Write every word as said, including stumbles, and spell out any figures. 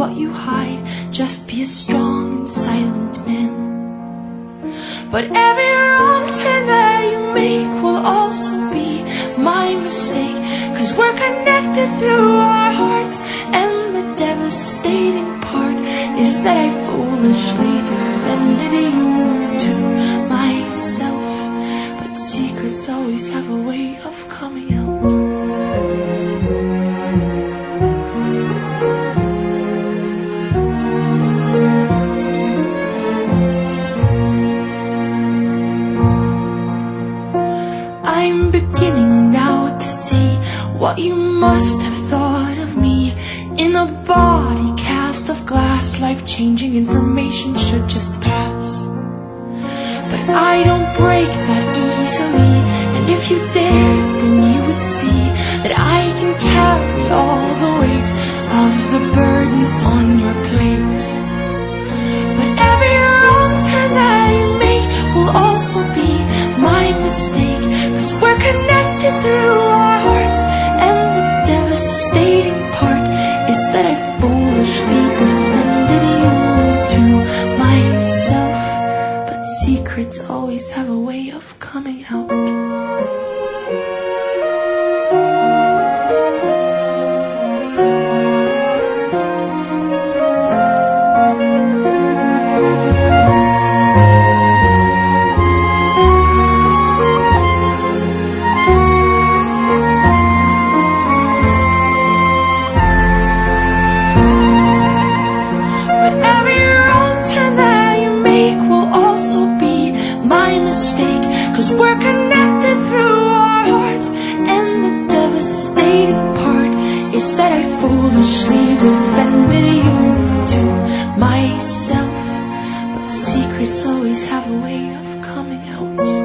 what you hide, just be a strong and silent man. But every wrong turn that you make will also be my mistake, 'cause we're connected through our hearts, and the devastating part is that I foolishly defended you to myself. But secrets always have a way of coming out. I'm beginning now to see what you must have thought of me. In a body cast of glass, life-changing information should just pass. But I don't break that easily, and if you dared, then you would see that I can carry all the weight of the burdens on your plate. But every wrong turn that you make will also be my mistake, 'cause we're connected through our hearts, and the devastating part is that I foolishly defended you to myself. But secrets always have a way of coming out. We're connected through our hearts, and the devastating part is that I foolishly defended you to myself. But secrets always have a way of coming out.